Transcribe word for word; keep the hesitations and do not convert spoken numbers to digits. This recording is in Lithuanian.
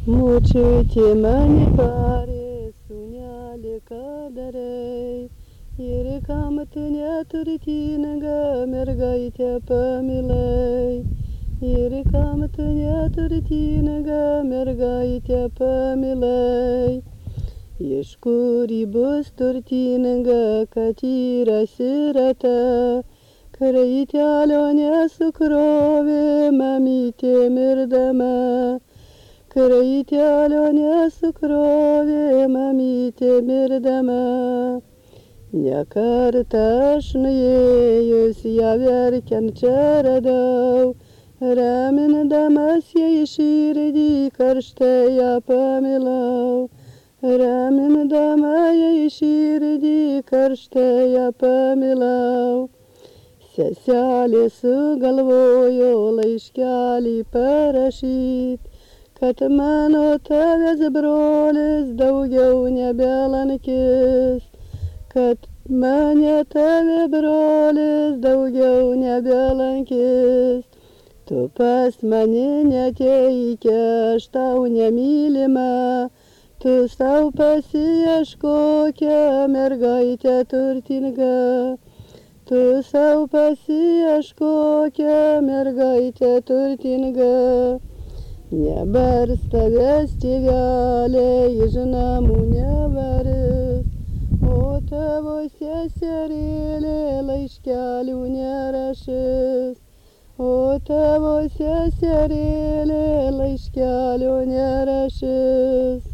Močiutė mane barė, sūneli, ką darai. Ir kam tu neturtinga mergaitę pamilai. Ir kam tu neturtinga mergaitę pamilai. Iš kur ji bus turtinga, kad yra sirata. Kraitelio nesukrovė mamytė mirdama. Kraitelio nesukrovė mamytė mirdama. Ne kartą aš nuėjus ją verkiančią radau, ramindamas jai širdį karštai ją pamilau. Ramindama jai širdį karštai ją pamilau. Seselė sugalvojo laiškelį parašyt, kad mano tavęs brolis daugiau nebelankys, kad mane tave brolis daugiau nebelankys. Tu pas mane neteiki, aš tau nemylima, tu sau pasiieškokia mergaitę turtingą. Tu sau pasiieškokia mergaitę turtingą. Nebars tavęs tėvelė iš namų nevaris, o tavo seserėlė laiškelių nerašys, o tavo seserėlė laiškelių nerašys.